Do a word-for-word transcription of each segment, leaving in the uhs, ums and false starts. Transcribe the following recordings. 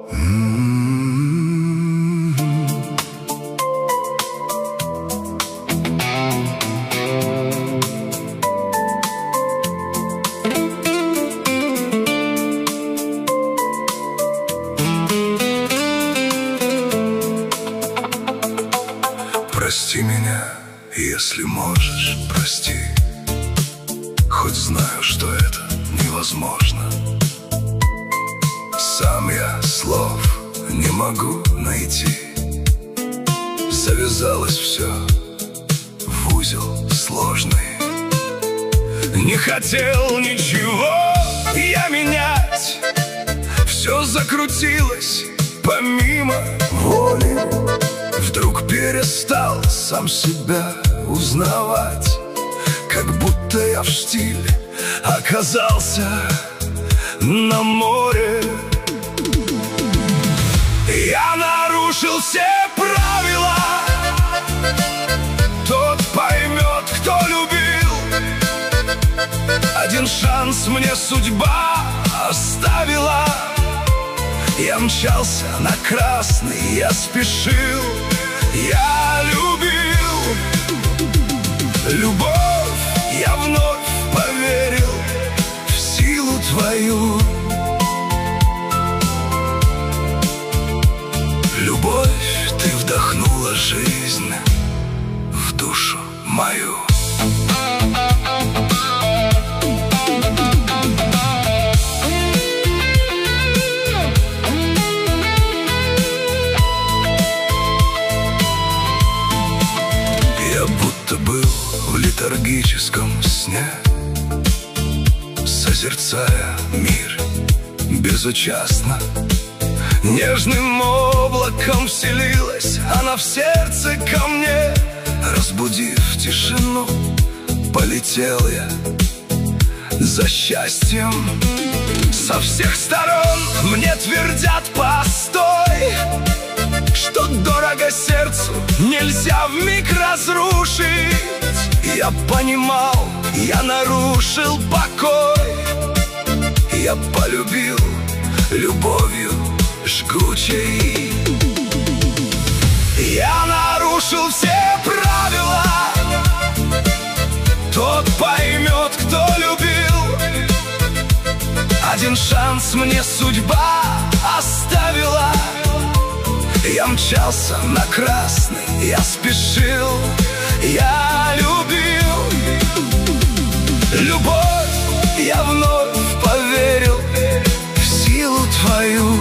Прости меня, если можешь, прости. Хоть знаю, что это невозможно. Сам я слов не могу найти. Завязалось все в узел сложный. Не хотел ничего я менять. Все закрутилось помимо воли. Вдруг перестал сам себя узнавать. Как будто я в штиле оказался на море. Я нарушил все правила. Тот поймет, кто любил. Один шанс мне судьба оставила. Я мчался на красный, я спешил. Я любил. Любовь, я вновь поверил в силу твою. Любовь, ты вдохнула жизнь в душу мою. Я будто был в летаргическом сне, созерцая мир безучастно. Нежным облаком вселилась она в сердце ко мне. Разбудив тишину, полетел я за счастьем. Со всех сторон мне твердят: постой, что дорого сердцу нельзя вмиг разрушить. Я понимал, я нарушил покой. Я полюбил любовью жгучей. Я нарушил все правила. Тот поймет, кто любил. Один шанс мне судьба оставила. Я мчался на красный, я спешил. Я любил. Любовь, я вновь поверил в силу твою.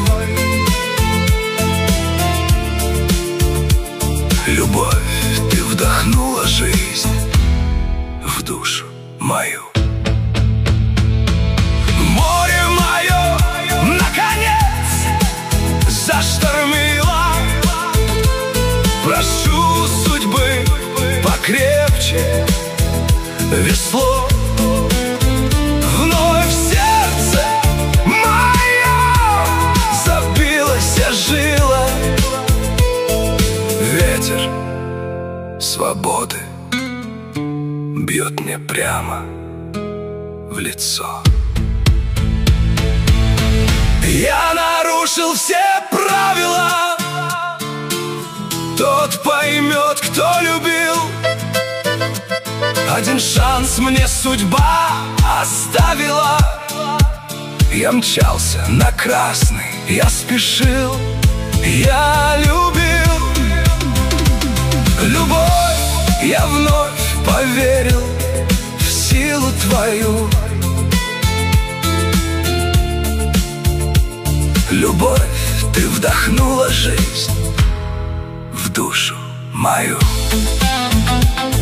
Любовь, ты вдохнула жизнь в душу мою. Море мое, наконец, заштормило. Прошу судьбы покрепче весло. Вновь сердце мое забилось, ожило. Ветер свободы бьет мне прямо в лицо. Я нарушил все правила. Тот поймет, кто любил. Один шанс мне судьба оставила. Я мчался на красный, я спешил. Я любил. Любовь, я вновь поверил в силу твою. Любовь, ты вдохнула жизнь в душу мою.